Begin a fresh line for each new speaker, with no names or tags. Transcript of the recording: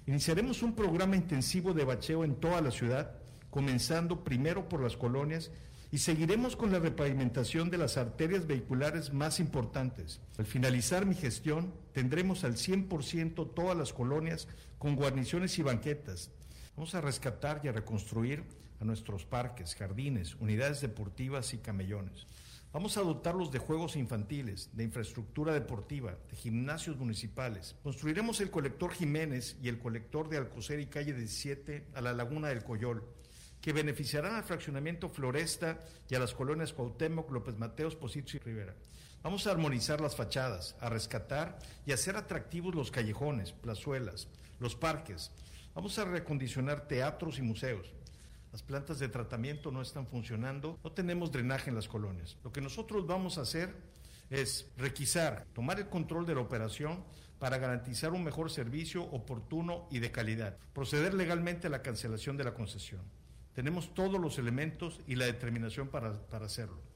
Iniciaremos un programa intensivo de bacheo en toda la ciudad, comenzando primero por las colonias, y seguiremos con la repavimentación de las arterias vehiculares más importantes. Al finalizar mi gestión, tendremos al 100% todas las colonias con guarniciones y banquetas. Vamos a rescatar y a reconstruir a nuestros parques, jardines, unidades deportivas y camellones. Vamos a dotarlos de juegos infantiles, de infraestructura deportiva, de gimnasios municipales. Construiremos el colector Jiménez y el colector de Alcocer y calle 17 a la Laguna del Coyol, que beneficiarán al fraccionamiento Floresta y a las colonias Cuauhtémoc, López Mateos, Positos y Rivera. Vamos a armonizar las fachadas, a rescatar y hacer atractivos los callejones, plazuelas, los parques. Vamos a reacondicionar teatros y museos. Las plantas de tratamiento no están funcionando, no tenemos drenaje en las colonias. Lo que nosotros vamos a hacer es requisar, tomar el control de la operación para garantizar un mejor servicio oportuno y de calidad, proceder legalmente a la cancelación de la concesión. Tenemos todos los elementos y la determinación para hacerlo.